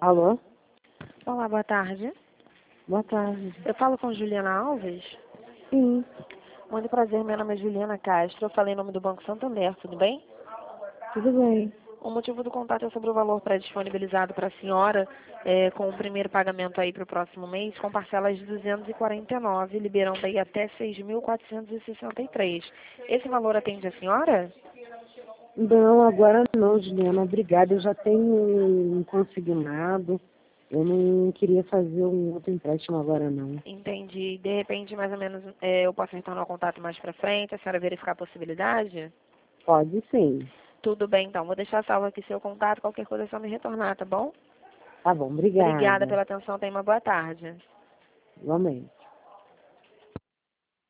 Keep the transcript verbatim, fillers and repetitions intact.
Alô? Olá, boa tarde. Boa tarde. Eu falo com Juliana Alves. Sim, Muito prazer, meu nome é Juliana Castro. Eu falei em nome do Banco Santander, tudo bem? tudo bem. O motivo do contato é sobre o valor pré-disponibilizado para a senhora, é, com o primeiro pagamento aí para o próximo mês, com parcelas de duzentos e quarenta e nove, liberando aí até seis mil quatrocentos e sessenta e três. Esse valor atende a senhora? Não, agora não, Juliana. Obrigada. Eu já tenho um consignado. Eu não queria fazer um outro empréstimo agora, não. Entendi. De repente, mais ou menos, é, eu posso retornar o contato mais para frente, a senhora verificar a possibilidade? Pode sim. Tudo bem, então. Vou deixar salvo aqui seu contato, qualquer coisa é só me retornar, tá bom? Tá bom, Obrigada obrigada. pela atenção, tenha uma boa tarde. Igualmente.